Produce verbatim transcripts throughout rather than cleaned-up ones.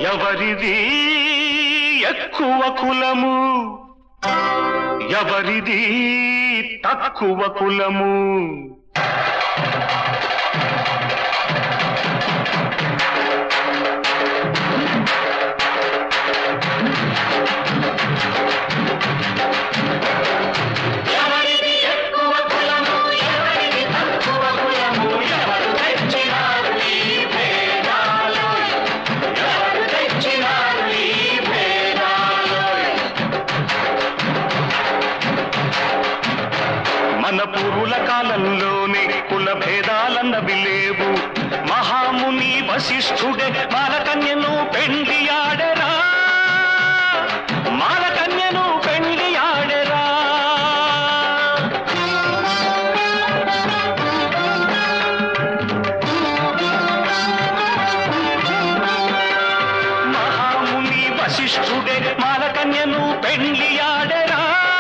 ఎవరిది ఎక్కువ కులము ఎవరిది తక్కువ కులము మన పూర్వుల కాలంలోనే కుల భేదాలన్నవి లేవు మహాముని వశిష్ఠుడే మాలకన్యను పెండ్లి ఆడెరా మాలకన్యను పెండ్లి ఆడెరా మహాముని వశిష్ఠుడే మాలకన్యను పెండ్లి ఆడెరా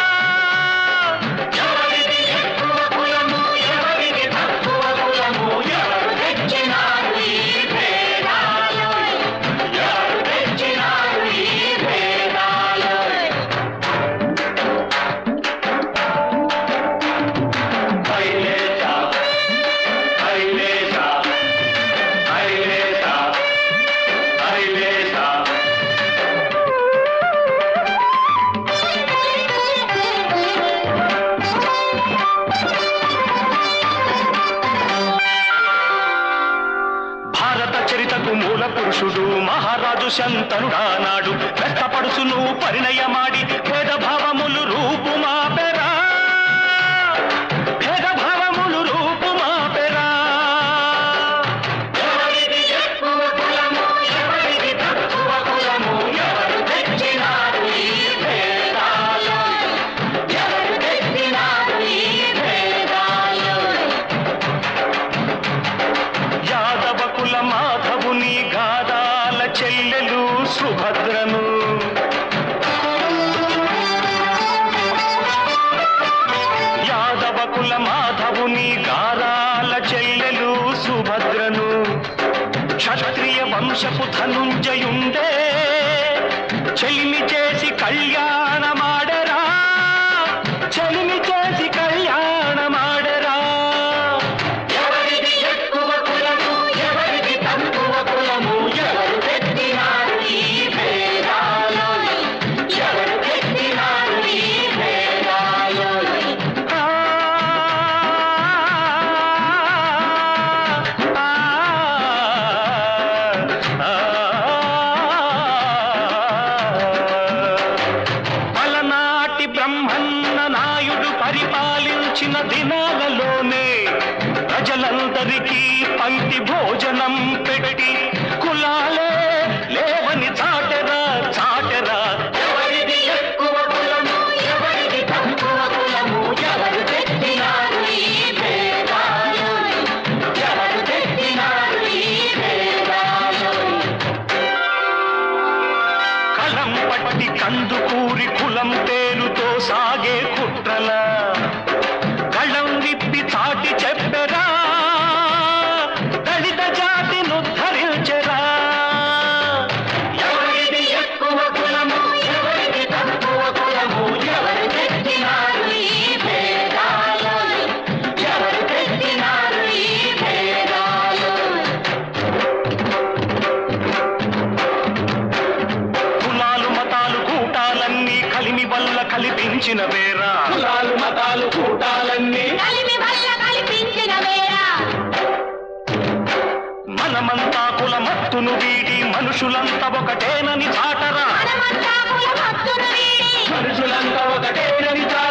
మూల పురుషుడు మహారాజు శంతనుడానాడు వ్యక్తపడుసును పరిణయమాడి భేదభావములు రూపుమాపెరా భేదభావములు రూపుమాపెరా ఎవరిది ఎక్కువ కులము ఎవరిది తక్కువ కులము ఎవరు తెచ్చినారు ఈ భేదాలు ఎవరు తెచ్చినారు ఈ భేదాలు యాదవ కుల మాధవుని గాదాల చెల్లెలు సుభద్రను యాదవ కుల మాధవుని గాదాల చెల్లెలు సుభద్రను క్షత్రియ వంశపు ధనుంజయుండే చెలిమి చేసి కళ్యాణమాడరా చెలిమి చేసి కళ్యాణమాడరా బ్రహ్మన్న నాయుడు పరిపాలించిన దినాలలోనే ప్రజలందరికీ పంక్తి భోజనం పెట్టి కులాలే లేవని చాటెరా చాటెరా ఎవరిది ఎక్కువ కులము ఎవరిది తక్కువ కులము ఎవరు తెచ్చినారు ఈ భేదాలు ఎవరు తెచ్చినారు ఈ భేదాలు కలం పట్టి కందుకూరి కులం పేరుతో సాగే కుట్రల కళ్ళం విప్పి చాటి చెప్పెరా దళిత జాతిని ఉద్ధరించెరా ఎవరిది ఎక్కువ కులము ఎవరిది తక్కువ కులము ఎవరు తెచ్చినారు ఈ భేదాలు ఎవరు తెచ్చినారు ఈ భేదాలు కులాలు మతాలు కూటాలన్నీ కలిమి వల్ల కల్పించిన వేరా కులాలు మతాలు కూటాలన్నీ కలిమి వల్ల కల్పించిన వేరా మనమంతా కుల మత్తును వీడి మనుషులంతా ఒకటేనని చాటరా మనమంతా కుల మత్తును వీడి మనుషులంతా ఒకటేనని చాటరా